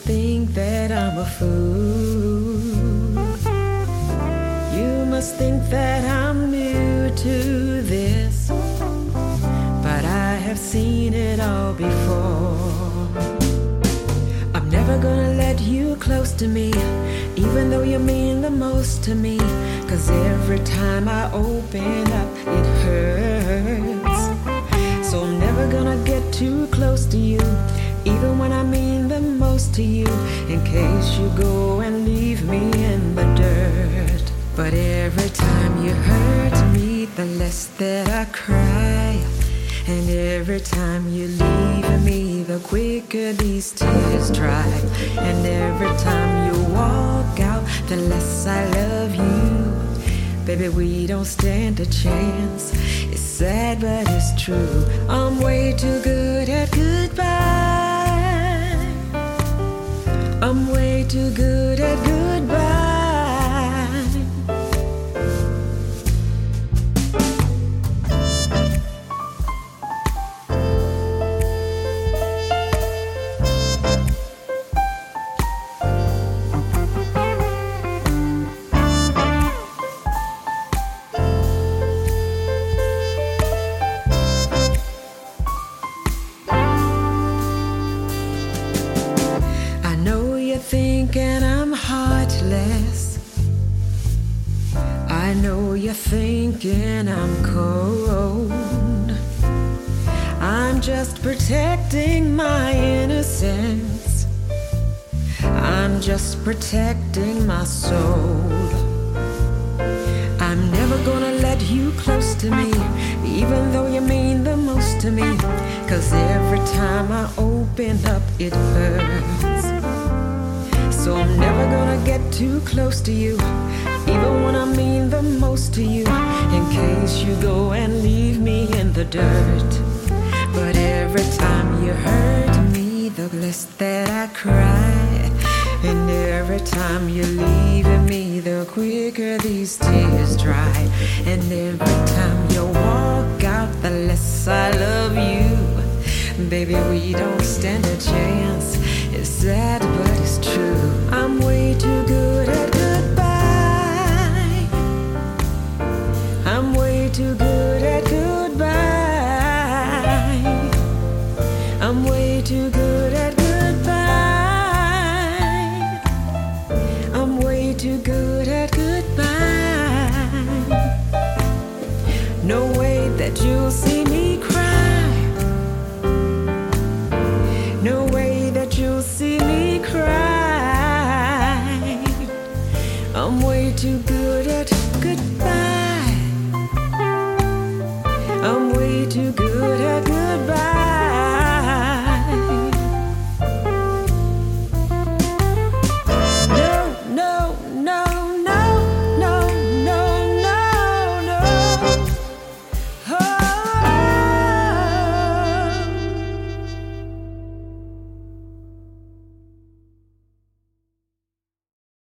think that I'm a fool. You must think that I'm new to this, but I have seen it all before. I'm never gonna let you close to me, even though you mean the most to me. 'Cause every time I open up, it hurts. So I'm never gonna get too close to you, even when I mean the most to you, in case you go and leave me in the dirt. But every time you hurt me, the less that I cry. And every time you leave me, the quicker these tears dry. And every time you walk out, the less I love you. Baby, we don't stand a chance. It's sad, but it's true. I'm way too good at goodbye. I'm way too good at goodbye. Thinking I'm heartless. I know you're thinking I'm cold. I'm just protecting my innocence. I'm just protecting my soul. I'm never gonna let you close to me, even though you mean the most to me. 'Cause every time I open up, it hurts. So I'm never gonna get too close to you, even when I mean the most to you, in case you go and leave me in the dirt. But every time you hurt me, the less that I cry. And every time you leave me, the quicker these tears dry. And every time you walk out, the less I love you. Baby, we don't stand a chance. It's sad, but it's true. I'm way too good at goodbye. I'm way too good at goodbye. I'm way too good at goodbye. I'm way too good at goodbye. No way that you'll see me cry. No way that you'll see me cry. I'm way too good at goodbye. I'm way too good at goodbye.